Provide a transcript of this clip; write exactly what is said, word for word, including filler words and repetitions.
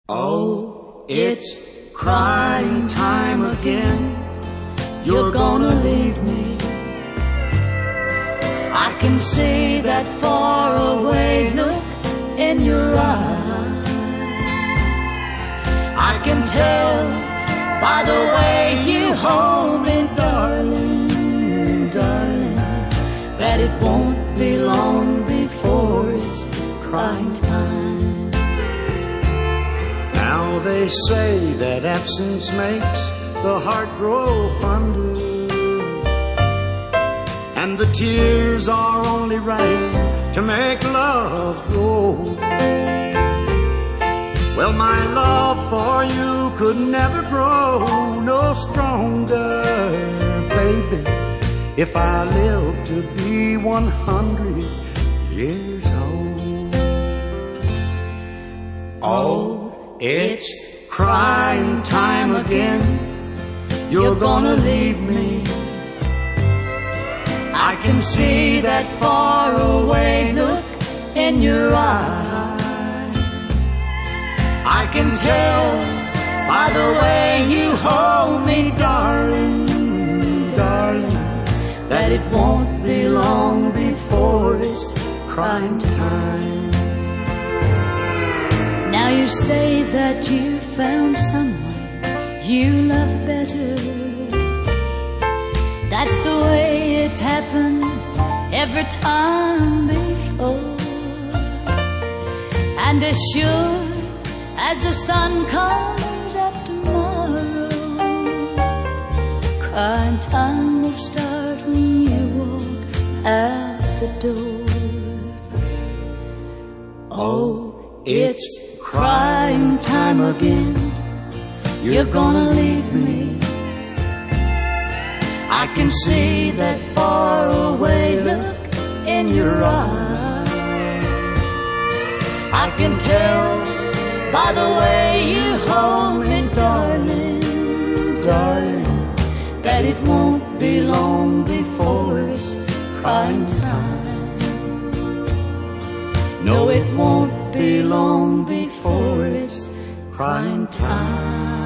Oh, it's crying time again. You're gonna leave me. I can see that far away look in your eyes. I can tell by the way you hold me, darling, darling, that it won't be long before it's crying time. Now they say that absence makes the heart grow fonder, and the tears are only right to make love grow. Well, my love for you could never grow no stronger, baby, if I live to be one hundred years old. Oh, it's crying time again. You're gonna leave me. I can see that far away look in your eyes. I can tell by the way you hold me, darling, darling, that it won't be long before it's crying time. Now you say that you found someone you love better. That's the way it's happened every time before. And as sure as the sun comes up tomorrow, crying time will start when you walk out the door. Oh, it's crying time again. You're gonna leave me. I can see that far away look in your eyes. I can tell by the way you hold me, darling, darling, that it won't be long before it's crying time. No, it won't be long before it's crying time.